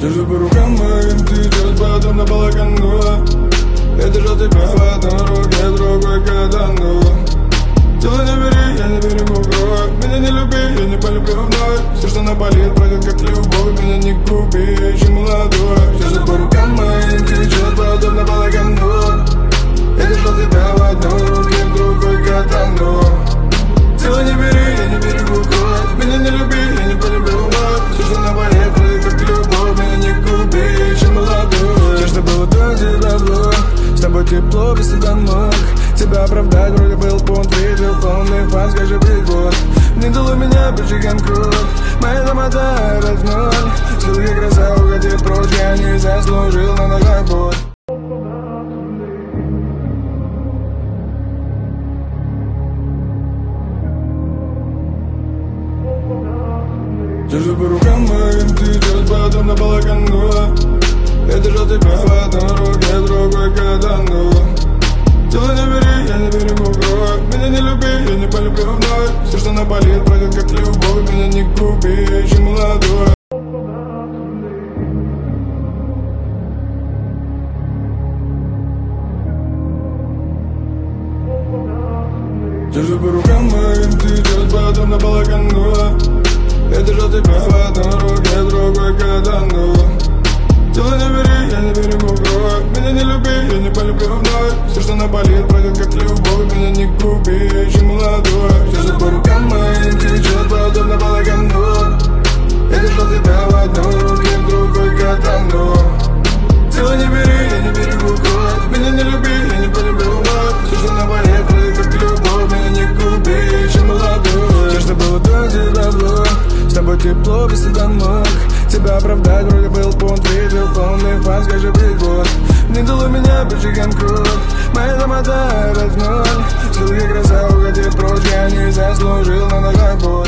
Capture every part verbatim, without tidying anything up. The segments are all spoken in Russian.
Держи по рукам моим, ты идешь потом на балакану. Я держал тебя в одной руке, другой катану. Тело не бери, я не берегу кровь. Меня не люби, я не полюблю вновь. Все, что наболит, пройдет как любовь. Меня не губи, я еще молодой. Держи по рукам моим, ты идешь потом на балакану. Я держал тебя в одной руке, другой катану. Тело не бери, я не берегу кровь. Меня не люби, я не полюблю вновь. Все, что наболит, пройдет как любовь. Меня не губи, я еще молодой. Все, что было до тебя вновь. С тобой тепло, без тебя мог тебя оправдать, вроде был пункт, видел полный фан, скажи приход. Не дало меня больше кровь, моя домота в ноль. Силки краса уходи прочь, я не заслужил на ногах боль. Держи по рукам моим, ты идешь потом на балакану. Я держал тебя в одной руке, другой катану. Тело не бери, я не берегу кровь. Меня не люби, я не полюблю вновь. Все, что наболит, пройдет как любовь. Меня не губи, я еще молодой. Держи по рукам моим, ты идешь потом на балакану. Я держал тебя в одной руке, другой катану. Тело не бери, я не берегу кровь. Меня не люби, я не полюблю вновь. Все, что наболит, пройдет как любовь. Меня не губи, я еще молодой. Держи по рукам моим, ты идешь потом на балакану. Я держал тебя в одной руке, другой катану. Тело не бери, я не берегу кровь. Меня не люби, я не полюблю вновь. Все, что наболит, пройдет как любовь. Меня не губи, я еще молодой. Все, что было до тебя вновь. С тобой тепло, без тебя мог тебя оправдать, вроде был пункт, видел полный фан, скажи приход. Не дало меня больше кровь, моя домота в ноль. Силки краса уходи прочь, я не заслужил на ногах боль.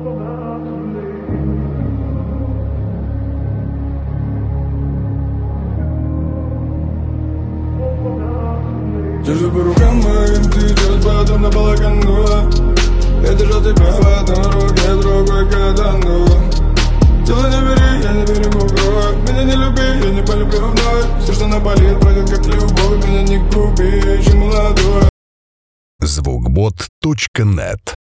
Держи по рукам моим, ты идешь потом на балакану. Я держал тебя в одной руке, другой катану. Тело не бери, я не берегу кровь. Меня не люби, я не полюблю вновь. Все, что наболит, пройдет как любовь. Меня не губи, я еще молодой. звукбот точка нет